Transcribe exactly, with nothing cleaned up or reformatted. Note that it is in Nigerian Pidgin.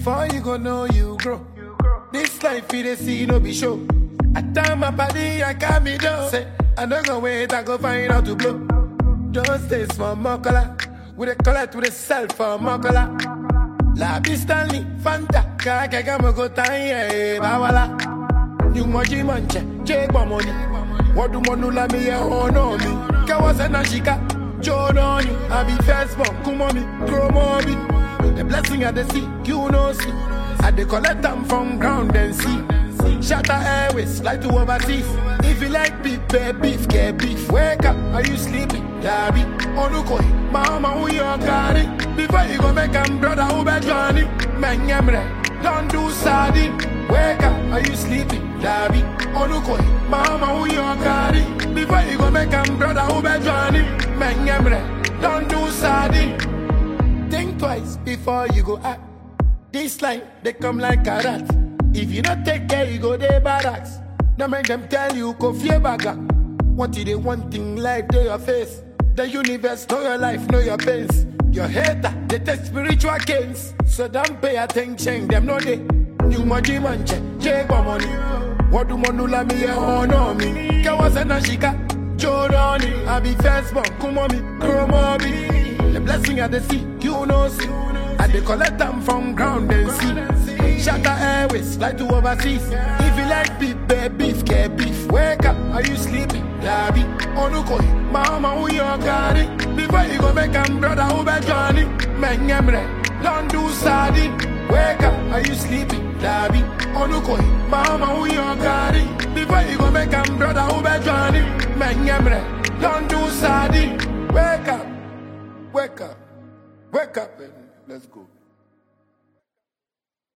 before you go know you grow. This life you dey see no be show. I tell my body I got me down. Say I don't go wait, I go find out to blow. Just stay small mokola. With a color to the self for mokola. La Stanley, Fanta, kaka kama go tanya, bawala. New moji manche, check my money. What do monu la me oh no me? Kawasa na shika, jono ni. I be first born, kumomi, promomi. The blessing at the sea, you know see. I dey collect them from ground and sea. Shatter airways, like to overseas. If you like beef, beef, beef, get beef. Wake up, are you sleeping? Dabi, onukoi, mama, who you got it? Before you go make them brother, who be Johnny? Man, yamre, don't do sadi. Wake up, are you sleeping? Dabi, onukoi, mama, who you got it? Before you go make them brother, who be Johnny? Man, yamre, don't do sadi. Think twice before you go act. This line, they come like a rat. If you not take care, you go there barracks. Now make them tell you, go fear bagger. What do they want in life, they your face. The universe, know your life, know your pains. Your hater, they take spiritual gains. So don't pay attention, them know they. New money manche, check my money. What do monula me, oh no me. Kawasa na shika, Jorani. I be first born, kumomi, kromobi. The blessing at the sea, you know see. I dey collect them from ground and sea. Shatter airways, like to overseas. If you like beef, beef, beef, get beef. Wake up, are you sleeping? Dabi, onukoi, mama, who you got it? Before you go make them brother, who be Johnny? Man, yamre, don't do sadi. Wake up, are you sleeping? Dabi, onukoi, mama, who you got it? Before you go make them brother, who be Johnny? Man, yamre, don't do sadi. Wake up, wake up, wake up, and let's go.